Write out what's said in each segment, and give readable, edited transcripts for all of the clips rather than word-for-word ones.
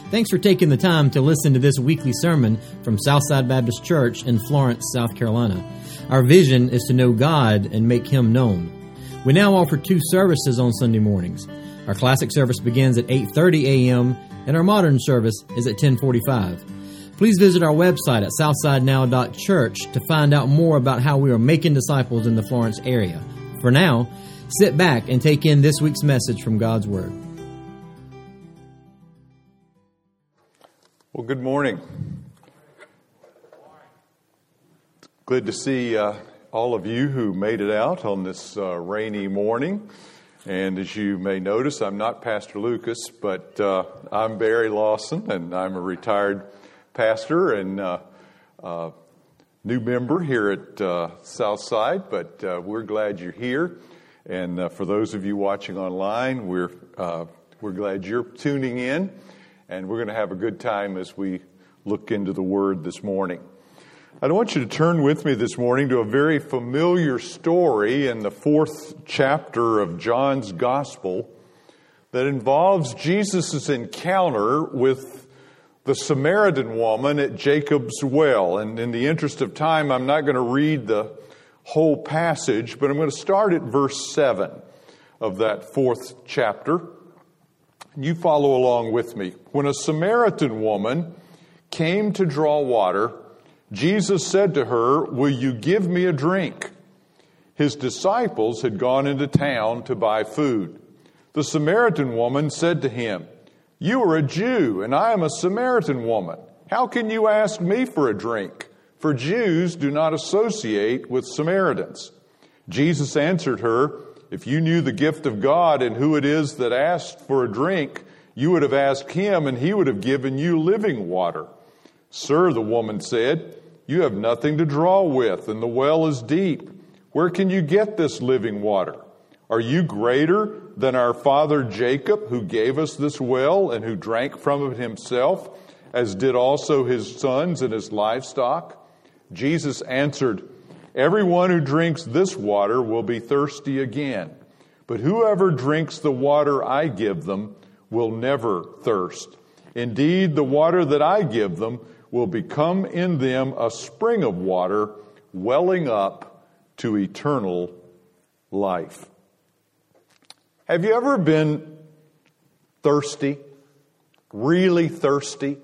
Thanks for taking the time to listen to this weekly sermon from Southside Baptist Church in Florence, South Carolina. Our vision is to know God and make Him known. We now offer 2 services on Sunday mornings. Our classic service begins at 8:30 a.m. and our modern service is at 10:45. Please visit our website at southsidenow.church to find out more about how we are making disciples in the Florence area. For now, sit back and take in this week's message from God's Word. Well, good morning. Good to see all of you who made it out on this rainy morning. And as you may notice, I'm not Pastor Lucas, but I'm Barry Lawson, and I'm a retired pastor and new member here at Southside. But we're glad you're here, and for those of you watching online, we're glad you're tuning in. And we're going to have a good time as we look into the Word this morning. I want you to turn with me this morning to a very familiar story in the 4th chapter of John's Gospel that involves Jesus' encounter with the Samaritan woman at Jacob's well. And in the interest of time, I'm not going to read the whole passage, but I'm going to start at verse 7 of that 4th chapter. You follow along with me. When a Samaritan woman came to draw water, Jesus said to her, "Will you give me a drink?" His disciples had gone into town to buy food. The Samaritan woman said to him, "You are a Jew, and I am a Samaritan woman. How can you ask me for a drink? For Jews do not associate with Samaritans." Jesus answered her, "If you knew the gift of God and who it is that asked for a drink, you would have asked him, and he would have given you living water." "Sir," the woman said, "you have nothing to draw with, and the well is deep. Where can you get this living water? Are you greater than our father Jacob, who gave us this well and who drank from it himself, as did also his sons and his livestock?" Jesus answered, "Everyone who drinks this water will be thirsty again. But whoever drinks the water I give them will never thirst. Indeed, the water that I give them will become in them a spring of water welling up to eternal life." Have you ever been thirsty? Really thirsty?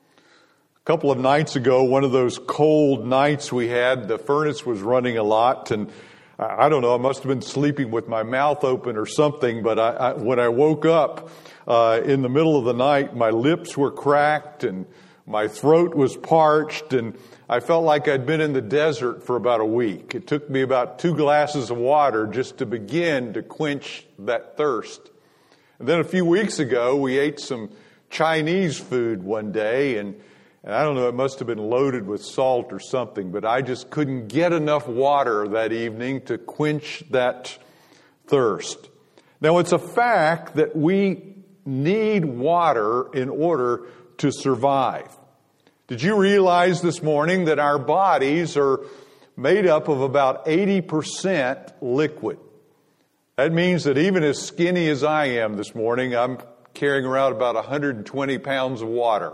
A couple of nights ago, one of those cold nights we had, the furnace was running a lot, and I don't know, I must have been sleeping with my mouth open or something, but when I woke up in the middle of the night, my lips were cracked and my throat was parched, and I felt like I'd been in the desert for about a week. It took me about 2 glasses of water just to begin to quench that thirst. And then a few weeks ago, we ate some Chinese food one day, and I don't know, it must have been loaded with salt or something, but I just couldn't get enough water that evening to quench that thirst. Now, it's a fact that we need water in order to survive. Did you realize this morning that our bodies are made up of about 80% liquid? That means that even as skinny as I am this morning, I'm carrying around about 120 pounds of water.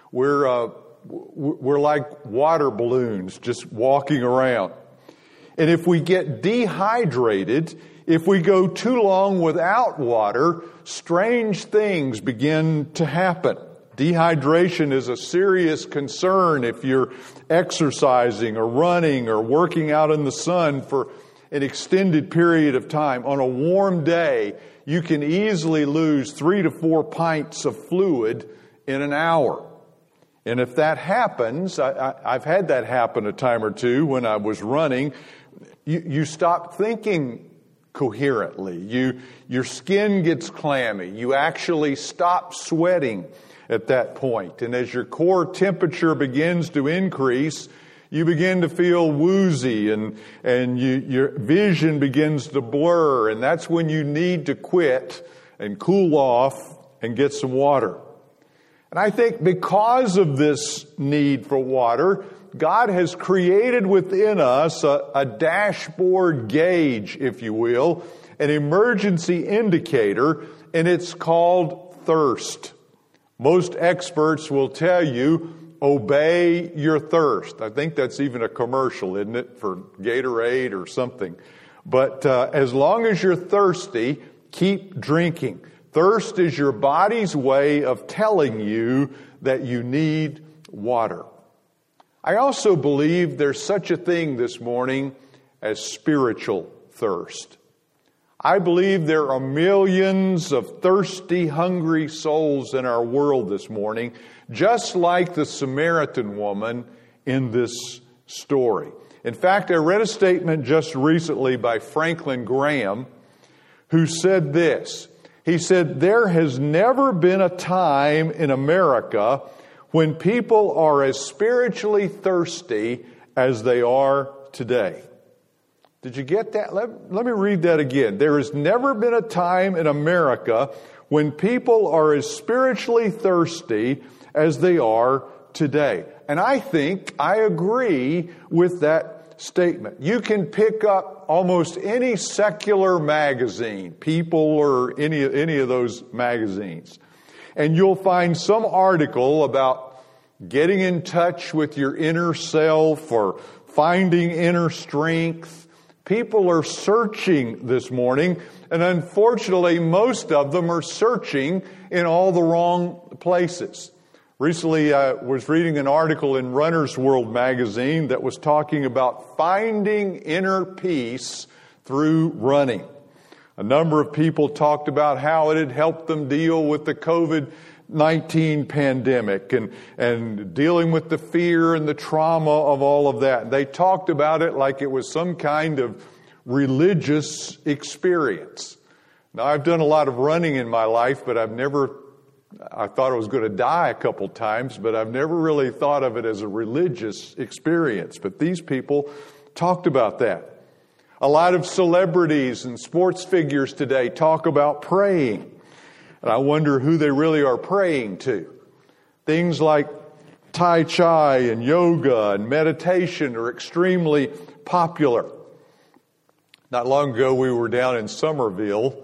We're like water balloons just walking around. And if we get dehydrated, if we go too long without water, strange things begin to happen. Dehydration is a serious concern if you're exercising or running or working out in the sun for an extended period of time. On a warm day, you can easily lose 3 to 4 pints of fluid in an hour. And if that happens, I've had that happen a time or two when I was running, you stop thinking coherently. Your skin gets clammy. You actually stop sweating at that point. And as your core temperature begins to increase, you begin to feel woozy and your vision begins to blur. And that's when you need to quit and cool off and get some water. And I think because of this need for water, God has created within us a dashboard gauge, if you will, an emergency indicator, and it's called thirst. Most experts will tell you, obey your thirst. I think that's even a commercial, isn't it, for Gatorade or something. But as long as you're thirsty, keep drinking. Thirst is your body's way of telling you that you need water. I also believe there's such a thing this morning as spiritual thirst. I believe there are millions of thirsty, hungry souls in our world this morning, just like the Samaritan woman in this story. In fact, I read a statement just recently by Franklin Graham, who said this. He said, "There has never been a time in America when people are as spiritually thirsty as they are today." Did you get that? Let me read that again. There has never been a time in America when people are as spiritually thirsty as they are today. And I think I agree with that statement. You can pick up almost any secular magazine, People or any of those magazines, and you'll find some article about getting in touch with your inner self or finding inner strength. People are searching this morning, and unfortunately, most of them are searching in all the wrong places. Recently, I was reading an article in Runner's World magazine that was talking about finding inner peace through running. A number of people talked about how it had helped them deal with the COVID-19 pandemic and dealing with the fear and the trauma of all of that. They talked about it like it was some kind of religious experience. Now, I've done a lot of running in my life, but I thought I was going to die a couple times, but I've never really thought of it as a religious experience. But these people talked about that. A lot of celebrities and sports figures today talk about praying. And I wonder who they really are praying to. Things like Tai Chi and yoga and meditation are extremely popular. Not long ago, we were down in Somerville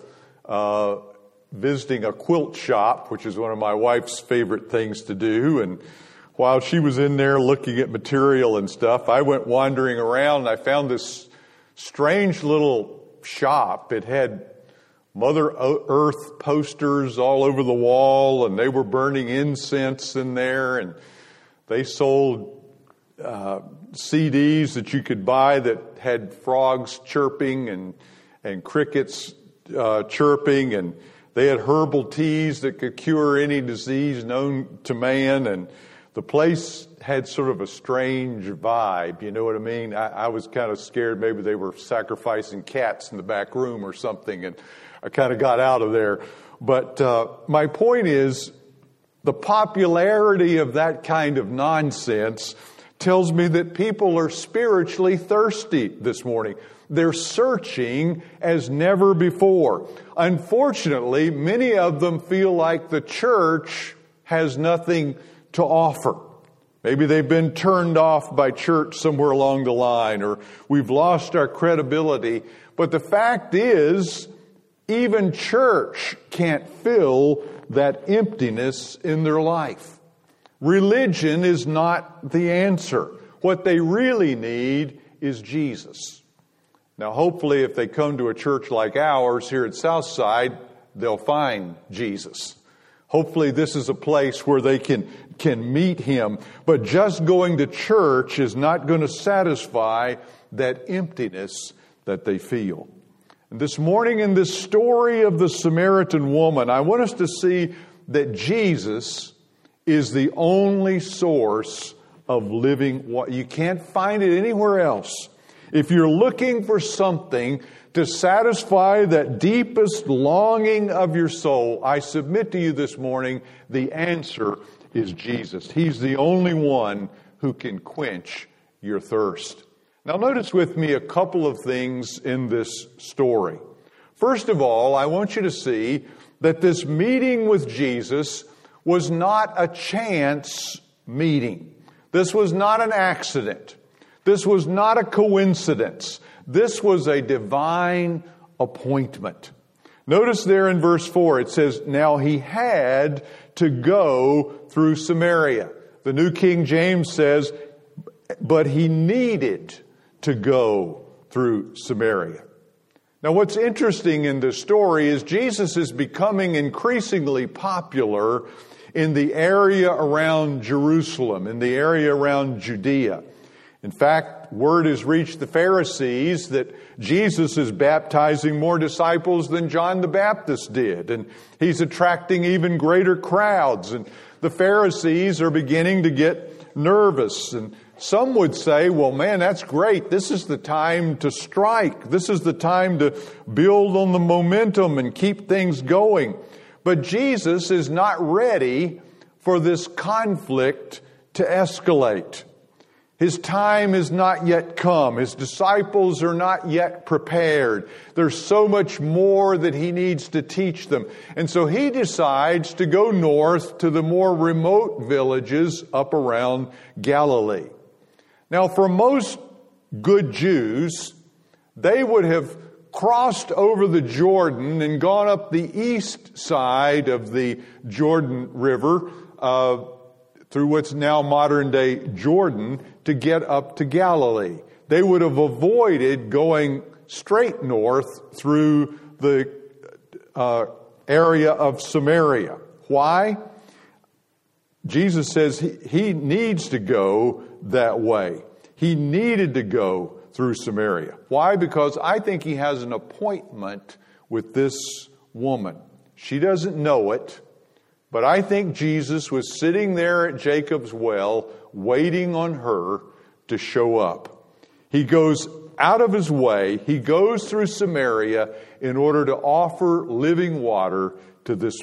visiting a quilt shop, which is one of my wife's favorite things to do. And while she was in there looking at material and stuff, I went wandering around and I found this strange little shop. It had Mother Earth posters all over the wall, and they were burning incense in there, and they sold CDs that you could buy that had frogs chirping and crickets chirping, and they had herbal teas that could cure any disease known to man, and the place had sort of a strange vibe, you know what I mean? I was kind of scared maybe they were sacrificing cats in the back room or something, and I kind of got out of there. But my point is, the popularity of that kind of nonsense tells me that people are spiritually thirsty this morning. They're searching as never before. Unfortunately, many of them feel like the church has nothing to offer. Maybe they've been turned off by church somewhere along the line, or we've lost our credibility. But the fact is, even church can't fill that emptiness in their life. Religion is not the answer. What they really need is Jesus. Now, hopefully, if they come to a church like ours here at Southside, they'll find Jesus. Hopefully, this is a place where they can meet Him. But just going to church is not going to satisfy that emptiness that they feel. And this morning in this story of the Samaritan woman, I want us to see that Jesus is the only source of living water. You can't find it anywhere else. If you're looking for something to satisfy that deepest longing of your soul, I submit to you this morning, the answer is Jesus. He's the only one who can quench your thirst. Now notice with me a couple of things in this story. First of all, I want you to see that this meeting with Jesus was not a chance meeting. This was not an accident. This was not a coincidence. This was a divine appointment. Notice there in verse 4, it says, now he had to go through Samaria. The New King James says, but he needed to go through Samaria. Now what's interesting in this story is Jesus is becoming increasingly popular in the area around Jerusalem, in the area around Judea. In fact, word has reached the Pharisees that Jesus is baptizing more disciples than John the Baptist did, and he's attracting even greater crowds. And the Pharisees are beginning to get nervous. And some would say, well, man, that's great. This is the time to strike. This is the time to build on the momentum and keep things going. But Jesus is not ready for this conflict to escalate. His time has not yet come. His disciples are not yet prepared. There's so much more that he needs to teach them. And so he decides to go north to the more remote villages up around Galilee. Now, for most good Jews, they would have crossed over the Jordan and gone up the east side of the Jordan River through what's now modern-day Jordan to get up to Galilee. They would have avoided going straight north through the area of Samaria. Why? Jesus says he needs to go that way. He needed to go through Samaria. Why? Because I think he has an appointment with this woman. She doesn't know it, but I think Jesus was sitting there at Jacob's well waiting on her to show up. He goes out of his way. He goes through Samaria in order to offer living water to this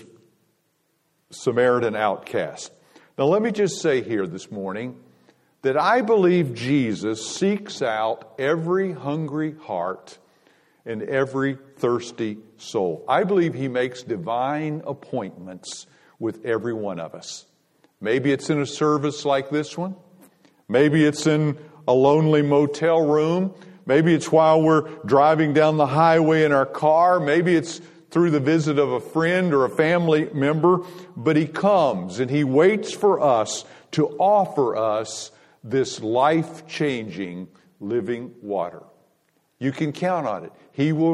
Samaritan outcast. Now let me just say here this morning that I believe Jesus seeks out every hungry heart and every thirsty soul. I believe he makes divine appointments with every one of us. Maybe it's in a service like this one. Maybe it's in a lonely motel room. Maybe it's while we're driving down the highway in our car. Maybe it's through the visit of a friend or a family member. But he comes and he waits for us to offer us this life-changing living water. You can count on it.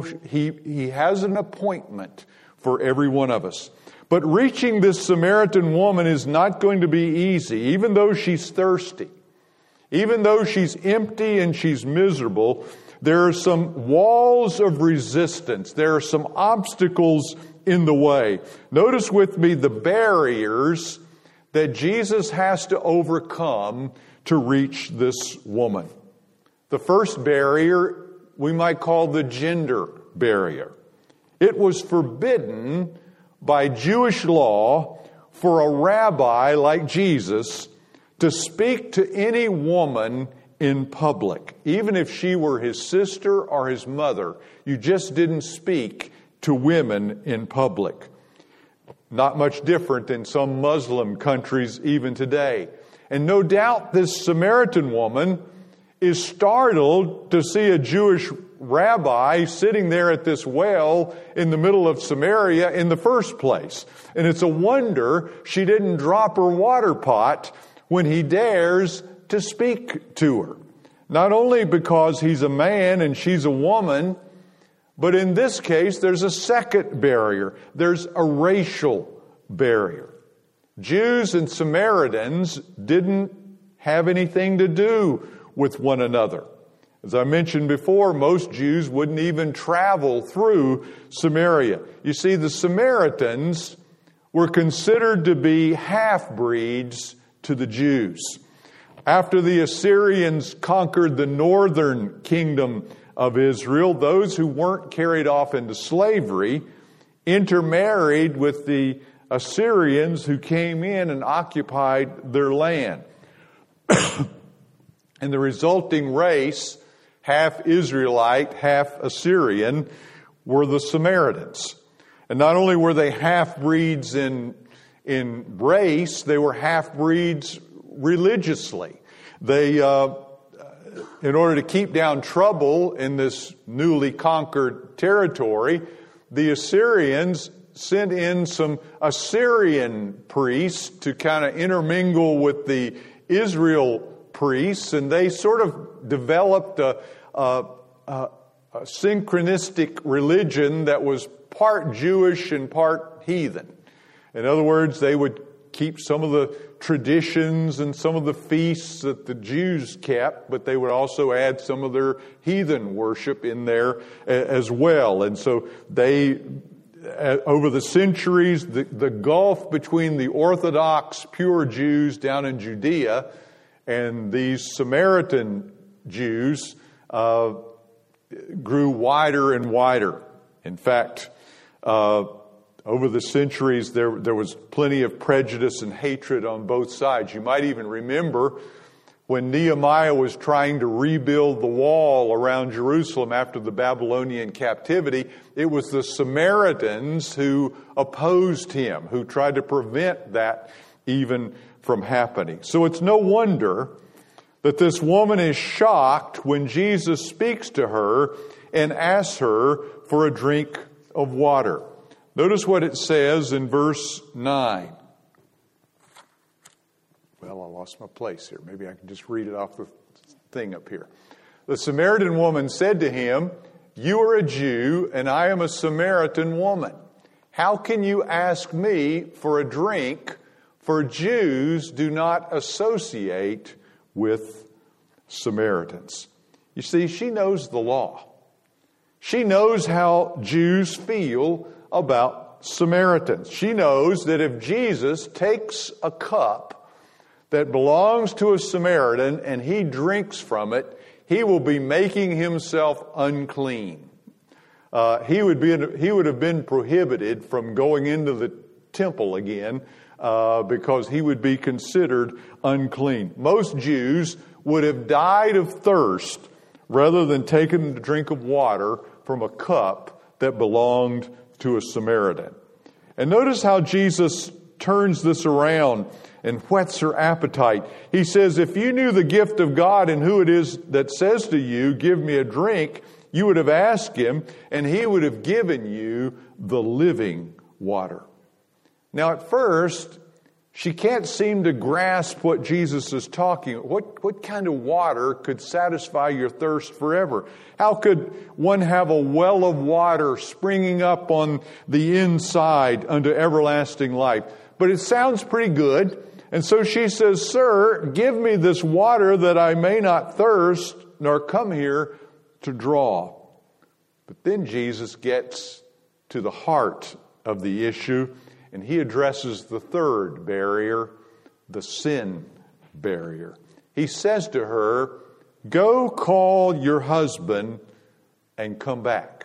He has an appointment for every one of us. But reaching this Samaritan woman is not going to be easy, even though she's thirsty. Even though she's empty and she's miserable, there are some walls of resistance. There are some obstacles in the way. Notice with me the barriers that Jesus has to overcome to reach this woman. The first barrier we might call the gender barrier. It was forbidden by Jewish law for a rabbi like Jesus to speak to any woman in public. Even if she were his sister or his mother, you just didn't speak to women in public. Not much different than some Muslim countries even today. And no doubt this Samaritan woman is startled to see a Jewish rabbi sitting there at this well in the middle of Samaria in the first place. And it's a wonder she didn't drop her water pot when he dares to speak to her. Not only because he's a man and she's a woman, but in this case there's a second barrier. There's a racial barrier. Jews and Samaritans didn't have anything to do with one another. As I mentioned before, most Jews wouldn't even travel through Samaria. You see, the Samaritans were considered to be half-breeds to the Jews. After the Assyrians conquered the northern kingdom of Israel, those who weren't carried off into slavery intermarried with the Assyrians who came in and occupied their land. And the resulting race, half Israelite, half Assyrian, were the Samaritans. And not only were they half-breeds in race, they were half-breeds religiously. They, in order to keep down trouble in this newly conquered territory, the Assyrians sent in some Assyrian priests to kind of intermingle with the Israel priests, and they sort of developed a synchronistic religion that was part Jewish and part heathen. In other words, they would keep some of the traditions and some of the feasts that the Jews kept, but they would also add some of their heathen worship in there as well. And so they, over the centuries, the gulf between the Orthodox pure Jews down in Judea and these Samaritan Jews grew wider and wider. In fact, over the centuries, there was plenty of prejudice and hatred on both sides. You might even remember when Nehemiah was trying to rebuild the wall around Jerusalem after the Babylonian captivity, it was the Samaritans who opposed him, who tried to prevent that even from happening. So it's no wonder that this woman is shocked when Jesus speaks to her and asks her for a drink of water. Notice what it says in verse 9. Well, I lost my place here. Maybe I can just read it off the thing up here. The Samaritan woman said to him, "You are a Jew, and I am a Samaritan woman. How can you ask me for a drink? For Jews do not associate with Samaritans." You see, she knows the law. She knows how Jews feel about Samaritans. She knows that if Jesus takes a cup that belongs to a Samaritan and he drinks from it, he will be making himself unclean. He would have been prohibited from going into the temple again because he would be considered unclean. Most Jews would have died of thirst rather than taking a drink of water from a cup that belonged to a Samaritan. And notice how Jesus turns this around and whets her appetite. He says, if you knew the gift of God and who it is that says to you, "Give me a drink," you would have asked him, and he would have given you the living water. Now, at first, she can't seem to grasp what Jesus is talking about. What kind of water could satisfy your thirst forever? How could one have a well of water springing up on the inside unto everlasting life? But it sounds pretty good. And so she says, "Sir, give me this water that I may not thirst, nor come here to draw." But then Jesus gets to the heart of the issue, and he addresses the third barrier, the sin barrier. He says to her, "Go call your husband and come back."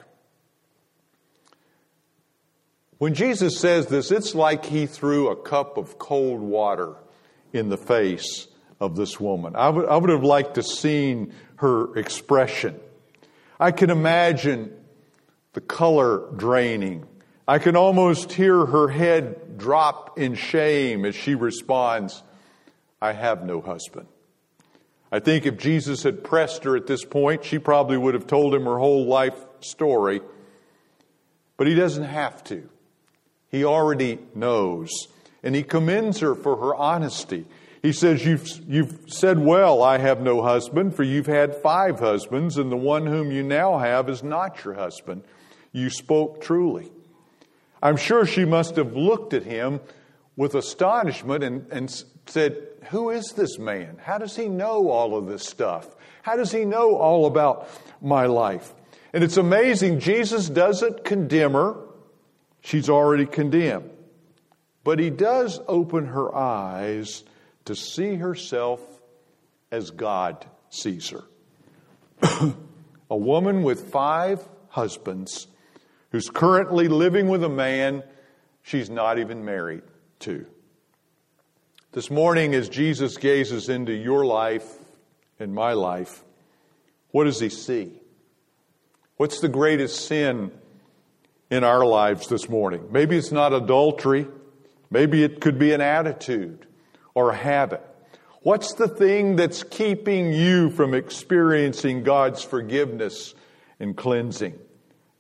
When Jesus says this, it's like he threw a cup of cold water in the face of this woman. I would have liked to seen her expression. I can imagine the color draining. I can almost hear her head drop in shame as she responds, "I have no husband." I think if Jesus had pressed her at this point, she probably would have told him her whole life story. But he doesn't have to. He already knows. And he commends her for her honesty. He says, you've said well, "I have no husband," for you've had 5 husbands, and the one whom you now have is not your husband. You spoke truly. I'm sure she must have looked at him with astonishment and said, "Who is this man? How does he know all of this stuff? How does he know all about my life?" And it's amazing, Jesus doesn't condemn her. She's already condemned. But he does open her eyes to see herself as God sees her. A woman with 5 husbands who's currently living with a man she's not even married to. This morning, as Jesus gazes into your life and my life, what does he see? What's the greatest sin in our lives this morning? Maybe it's not adultery. Maybe it could be an attitude or a habit. What's the thing that's keeping you from experiencing God's forgiveness and cleansing?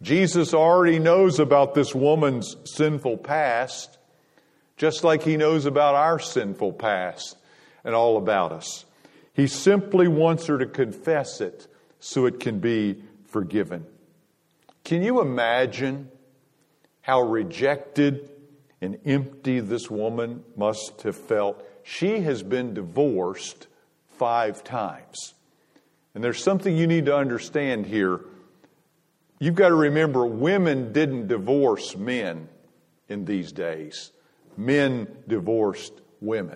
Jesus already knows about this woman's sinful past, just like he knows about our sinful past and all about us. He simply wants her to confess it so it can be forgiven. Can you imagine how rejected and empty this woman must have felt? She has been divorced 5 times. And there's something you need to understand here. You've got to remember, women didn't divorce men in these days. Men divorced women.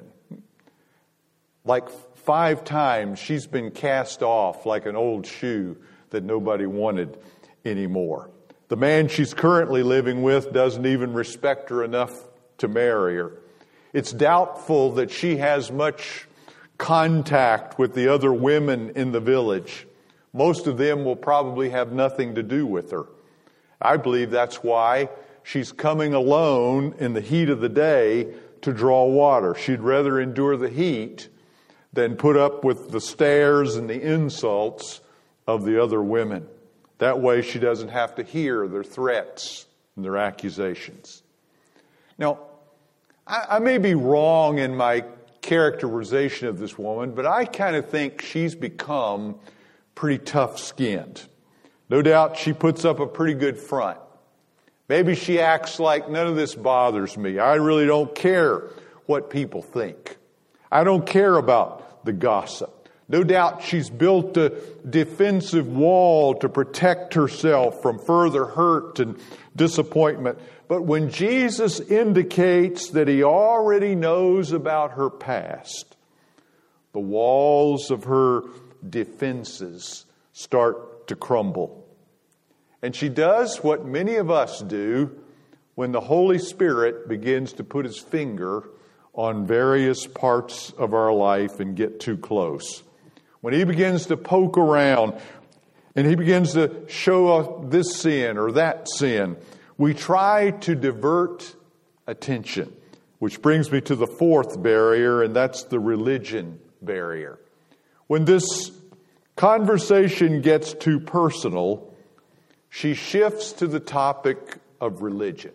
Like 5 times, she's been cast off like an old shoe that nobody wanted anymore. The man she's currently living with doesn't even respect her enough to marry her. It's doubtful that she has much contact with the other women in the village. Most of them will probably have nothing to do with her. I believe that's why she's coming alone in the heat of the day to draw water. She'd rather endure the heat than put up with the stares and the insults of the other women. That way she doesn't have to hear their threats and their accusations. Now, I may be wrong in my characterization of this woman, but I kind of think she's become pretty tough-skinned. No doubt she puts up a pretty good front. Maybe she acts like none of this bothers me. I really don't care what people think. I don't care about the gossip. No doubt she's built a defensive wall to protect herself from further hurt and disappointment. But when Jesus indicates that he already knows about her past, the walls of her defenses start to crumble. And she does what many of us do when the Holy Spirit begins to put his finger on various parts of our life and get too close. When he begins to poke around and he begins to show us this sin or that sin, we try to divert attention, which brings me to the 4th barrier, and that's the religion barrier. When this conversation gets too personal, she shifts to the topic of religion.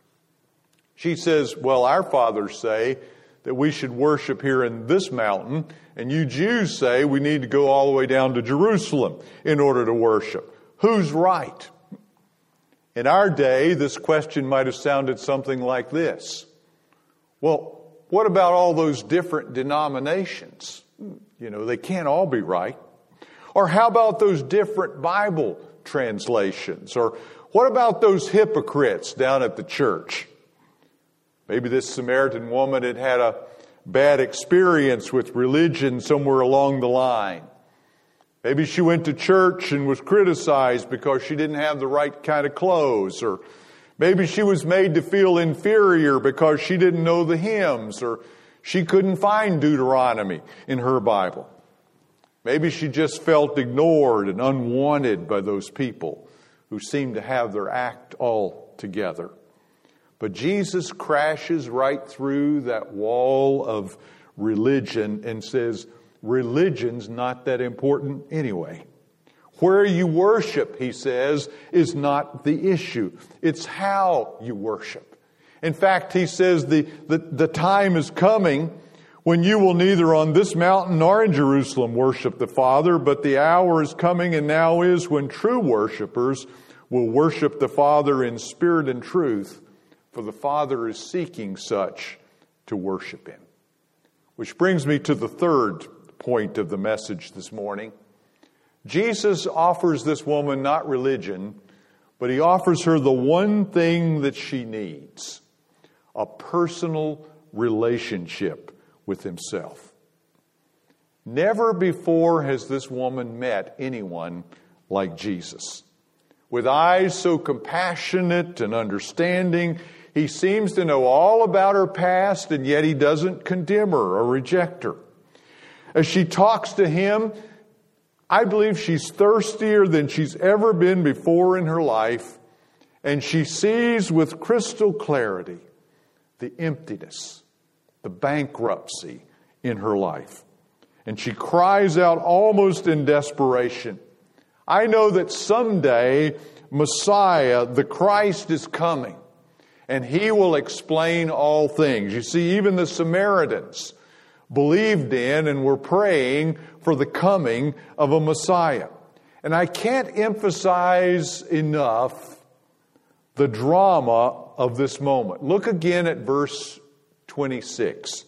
She says, well, our fathers say that we should worship here in this mountain, and you Jews say we need to go all the way down to Jerusalem in order to worship. Who's right? In our day, this question might have sounded something like this. Well, what about all those different denominations? You know, they can't all be right. Or how about those different Bible translations? Or what about those hypocrites down at the church? Maybe this Samaritan woman had had a bad experience with religion somewhere along the line. Maybe she went to church and was criticized because she didn't have the right kind of clothes. Or maybe she was made to feel inferior because she didn't know the hymns, or she couldn't find Deuteronomy in her Bible. Maybe she just felt ignored and unwanted by those people who seemed to have their act all together. But Jesus crashes right through that wall of religion and says, religion's not that important anyway. Where you worship, he says, is not the issue. It's how you worship. In fact, he says the time is coming when you will neither on this mountain nor in Jerusalem worship the Father, but the hour is coming and now is when true worshipers will worship the Father in spirit and truth, for the Father is seeking such to worship him. Which brings me to the 3rd point of the message this morning. Jesus offers this woman not religion, but he offers her the one thing that she needs: a personal relationship with himself. Never before has this woman met anyone like Jesus. With eyes so compassionate and understanding, he seems to know all about her past, and yet he doesn't condemn her or reject her. As she talks to him, I believe she's thirstier than she's ever been before in her life, and she sees with crystal clarity the emptiness, the bankruptcy in her life. And she cries out almost in desperation, I know that someday Messiah, the Christ, is coming, and He will explain all things. You see, even the Samaritans believed in and were praying for the coming of a Messiah. And I can't emphasize enough the drama of this moment. Look again at verse 26.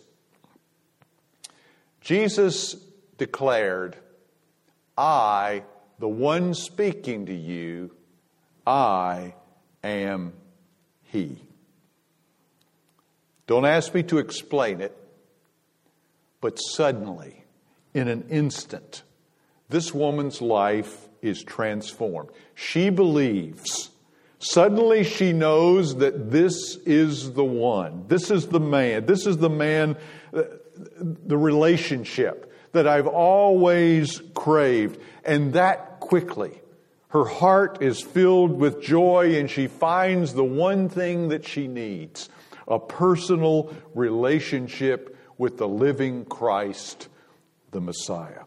Jesus declared, I, the one speaking to you, I am He. Don't ask me to explain it, but suddenly, in an instant, this woman's life is transformed. She believes. Suddenly she knows that this is the one. This is the man. This is the man, the relationship that I've always craved. And that quickly, her heart is filled with joy, and she finds the one thing that she needs: a personal relationship with the living Christ, the Messiah.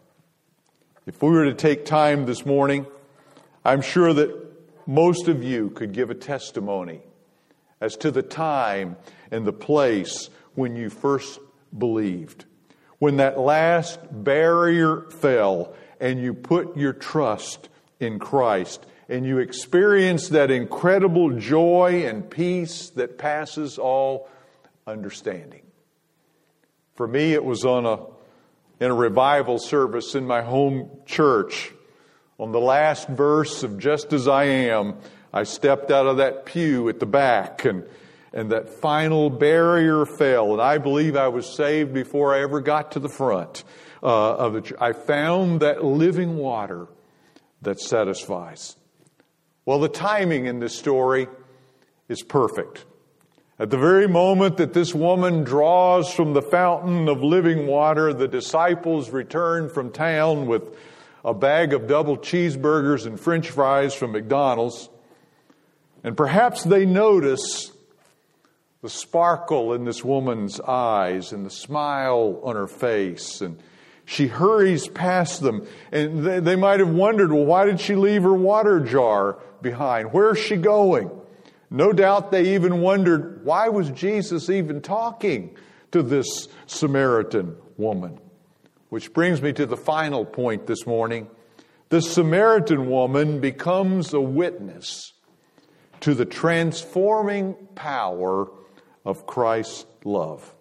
If we were to take time this morning, I'm sure that most of you could give a testimony as to the time and the place when you first believed. When that last barrier fell and you put your trust in Christ and you experienced that incredible joy and peace that passes all understanding. For me, it was in a revival service in my home church. On the last verse of Just As I Am, I stepped out of that pew at the back, and that final barrier fell, and I believe I was saved before I ever got to the front of the church. I found that living water that satisfies. Well, the timing in this story is perfect. At the very moment that this woman draws from the fountain of living water, the disciples return from town with a bag of double cheeseburgers and French fries from McDonald's. And perhaps they notice the sparkle in this woman's eyes and the smile on her face. And she hurries past them. And they might have wondered, well, why did she leave her water jar behind? Where's she going? No doubt they even wondered, why was Jesus even talking to this Samaritan woman? Which brings me to the final point this morning. This Samaritan woman becomes a witness to the transforming power of Christ's love.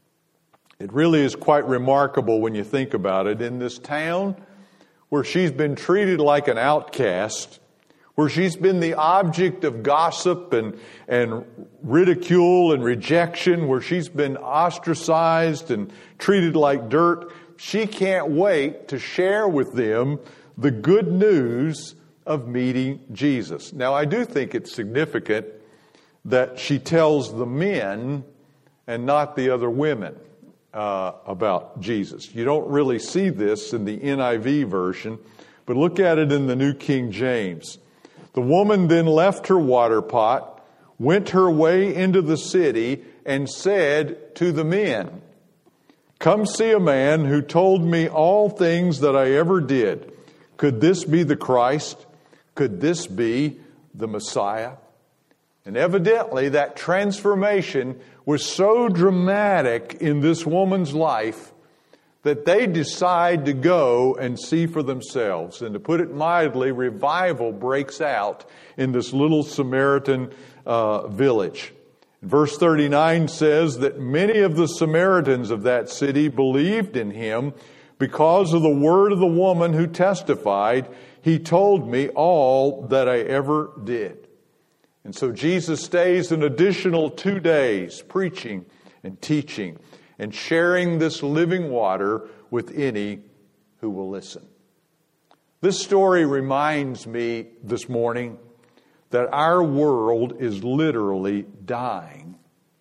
It really is quite remarkable when you think about it. In this town where she's been treated like an outcast, where she's been the object of gossip and ridicule and rejection, where she's been ostracized and treated like dirt, she can't wait to share with them the good news of meeting Jesus. Now, I do think it's significant that she tells the men and not the other women about Jesus. You don't really see this in the NIV version, but look at it in the New King James. The woman then left her water pot, went her way into the city, and said to the men, "Come see a man who told me all things that I ever did. Could this be the Christ? Could this be the Messiah?" And evidently that transformation was so dramatic in this woman's life that they decide to go and see for themselves. And to put it mildly, revival breaks out in this little Samaritan village. Verse 39 says that many of the Samaritans of that city believed in him because of the word of the woman who testified, "He told me all that I ever did." And so Jesus stays an additional 2 days preaching and teaching and sharing this living water with any who will listen. This story reminds me this morning that our world is literally dying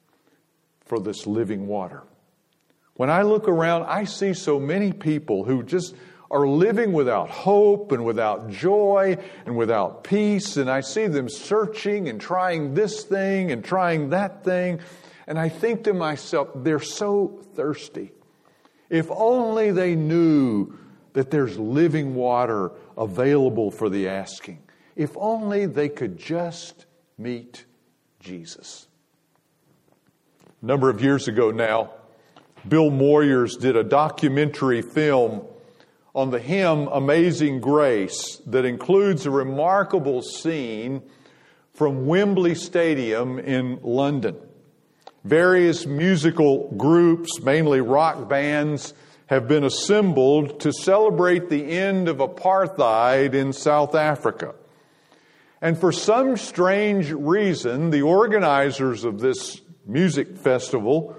for this living water. When I look around, I see so many people who just are living without hope and without joy and without peace. And I see them searching and trying this thing and trying that thing. And I think to myself, they're so thirsty. If only they knew that there's living water available for the asking. If only they could just meet Jesus. A number of years ago now, Bill Moyers did a documentary film on the hymn Amazing Grace that includes a remarkable scene from Wembley Stadium in London. Various musical groups, mainly rock bands, have been assembled to celebrate the end of apartheid in South Africa. And for some strange reason, the organizers of this music festival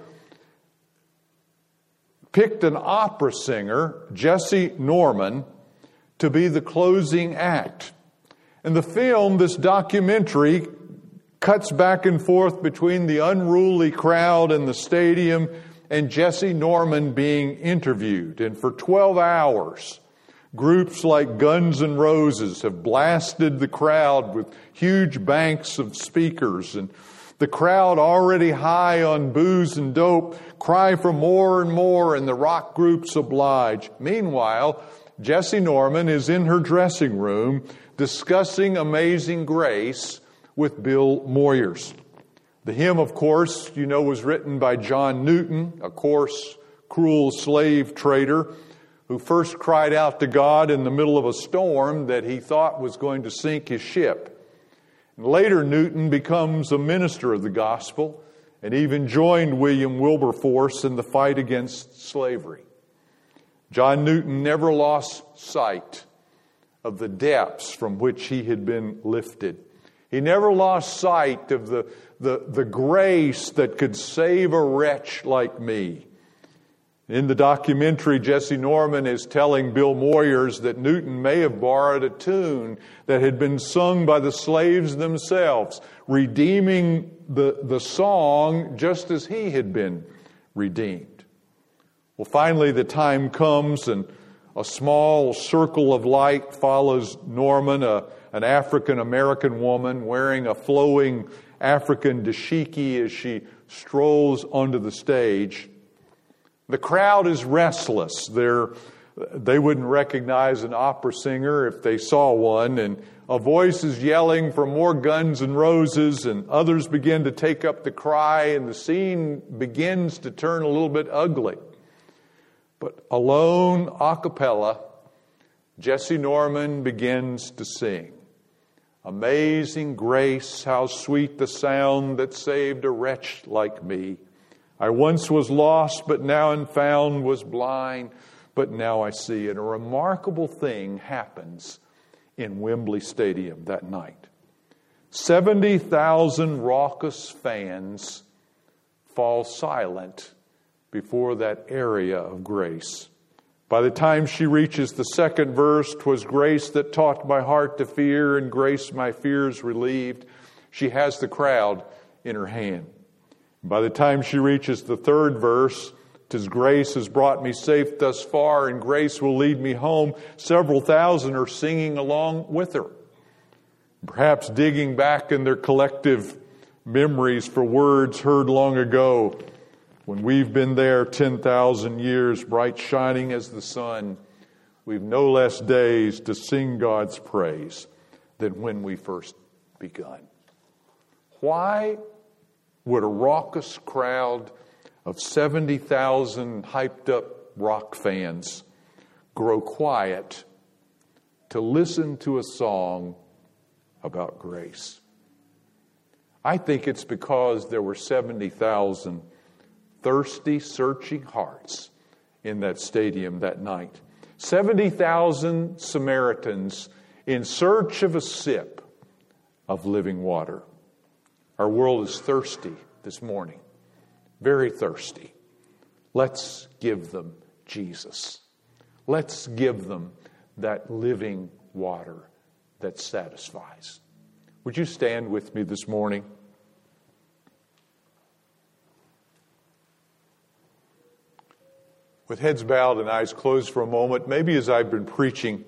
picked an opera singer, Jesse Norman, to be the closing act. In the film, this documentary cuts back and forth between the unruly crowd in the stadium and Jesse Norman being interviewed. And for 12 hours, groups like Guns N' Roses have blasted the crowd with huge banks of speakers, and the crowd, already high on booze and dope, cry for more and more, and the rock groups oblige. Meanwhile, Jesse Norman is in her dressing room discussing Amazing Grace with Bill Moyers. The hymn, of course, was written by John Newton, a coarse, cruel slave trader who first cried out to God in the middle of a storm that he thought was going to sink his ship. And later, Newton becomes a minister of the gospel and even joined William Wilberforce in the fight against slavery. John Newton never lost sight of the depths from which he had been lifted. He never lost sight of the grace that could save a wretch like me. In the documentary, Jesse Norman is telling Bill Moyers that Newton may have borrowed a tune that had been sung by the slaves themselves, redeeming the song just as he had been redeemed. Well, finally, the time comes and a small circle of light follows Norman, an African-American woman wearing a flowing African dashiki as she strolls onto the stage. The crowd is restless. They wouldn't recognize an opera singer if they saw one, and a voice is yelling for more Guns N' Roses, and others begin to take up the cry, and the scene begins to turn a little bit ugly. But alone, a cappella, Jesse Norman begins to sing. Amazing grace, how sweet the sound that saved a wretch like me. I once was lost, but now am found, was blind, but now I see. And a remarkable thing happens in Wembley Stadium that night. 70,000 raucous fans fall silent before that area of grace. By the time she reaches the second verse, 'twas grace that taught my heart to fear, and grace my fears relieved, she has the crowd in her hand. By the time she reaches the third verse, 'tis grace has brought me safe thus far, and grace will lead me home, several thousand are singing along with her. Perhaps digging back in their collective memories for words heard long ago, when we've been there 10,000 years, bright shining as the sun, we've no less days to sing God's praise than when we first begun. Why would a raucous crowd of 70,000 hyped up rock fans grow quiet to listen to a song about grace? I think it's because there were 70,000 thirsty, searching hearts in that stadium that night. 70,000 Samaritans in search of a sip of living water. Our world is thirsty this morning, very thirsty. Let's give them Jesus. Let's give them that living water that satisfies. Would you stand with me this morning? With heads bowed and eyes closed for a moment, maybe as I've been preaching,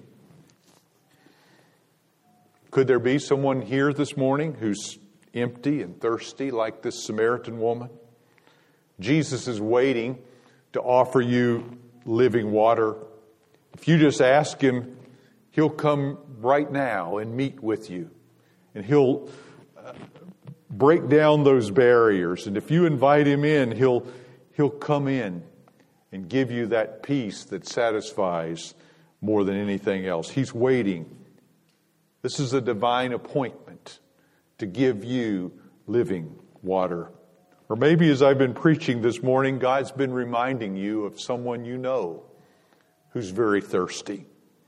could there be someone here this morning who's empty and thirsty like this Samaritan woman? Jesus is waiting to offer you living water. If you just ask Him, He'll come right now and meet with you. And He'll break down those barriers. And if you invite Him in, He'll come in and give you that peace that satisfies more than anything else. He's waiting. This is a divine appointment to give you living water. Or maybe as I've been preaching this morning, God's been reminding you of someone you know who's very thirsty.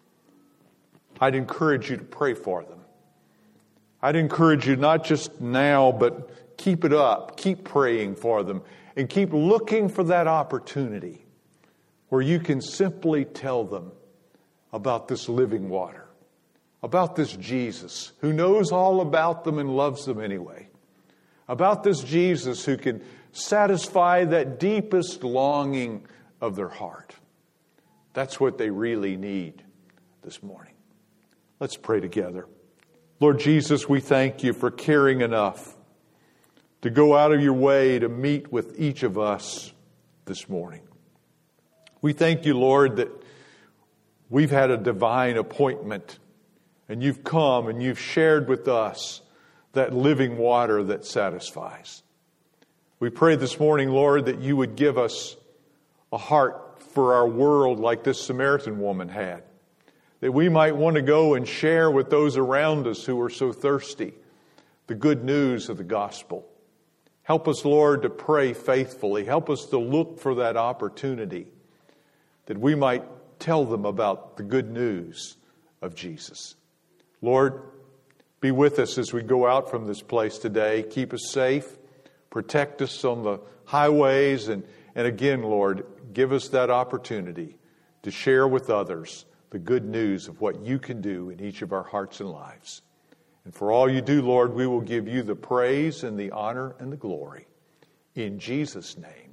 I'd encourage you to pray for them. I'd encourage you not just now, but keep it up. Keep praying for them. And keep looking for that opportunity where you can simply tell them about this living water, about this Jesus who knows all about them and loves them anyway, about this Jesus who can satisfy that deepest longing of their heart. That's what they really need this morning. Let's pray together. Lord Jesus, we thank you for caring enough to go out of your way to meet with each of us this morning. We thank you, Lord, that we've had a divine appointment and you've come and you've shared with us that living water that satisfies. We pray this morning, Lord, that you would give us a heart for our world like this Samaritan woman had, that we might want to go and share with those around us who are so thirsty the good news of the gospel. Help us, Lord, to pray faithfully. Help us to look for that opportunity that we might tell them about the good news of Jesus. Lord, be with us as we go out from this place today. Keep us safe. Protect us on the highways. And again, Lord, give us that opportunity to share with others the good news of what you can do in each of our hearts and lives. And for all you do, Lord, we will give you the praise and the honor and the glory. In Jesus' name.